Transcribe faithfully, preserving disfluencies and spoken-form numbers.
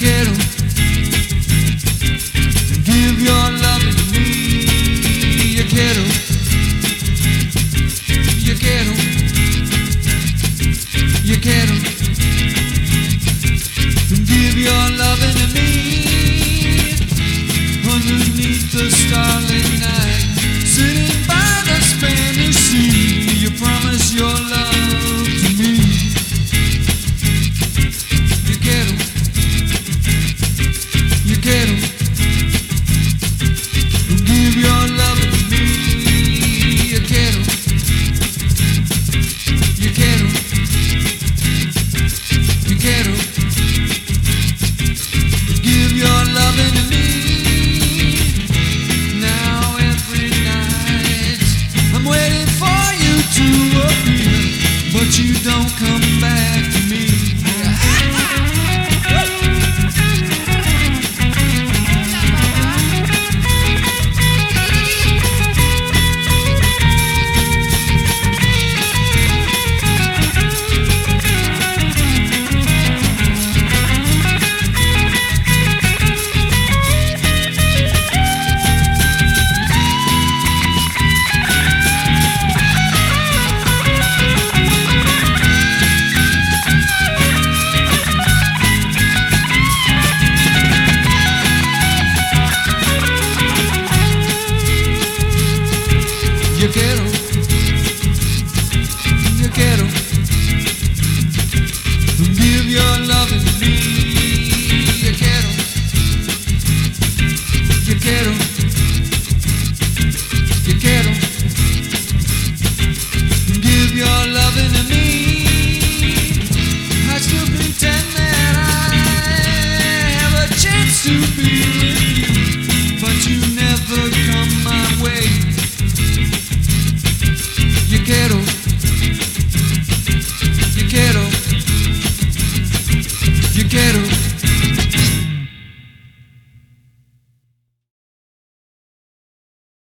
quiero. Give your loving to me. Yo quiero. Yo quiero. Yo quiero. Give your loving to me. Underneath the starlit night, sitting by the Spanish Sea, you promise your love to me. Yo quiero. Yo quiero. Give your loving to me. Yo quiero. Yo quiero. Yo quiero. Give your loving to me. Now every night I'm waiting for you to appear, but you don't come back to me. Yo quiero, yo quiero. Give your loving to me. Yo quiero, yo quiero, yo quiero. Give your loving to me. I still pretend that I have a chance to be with you.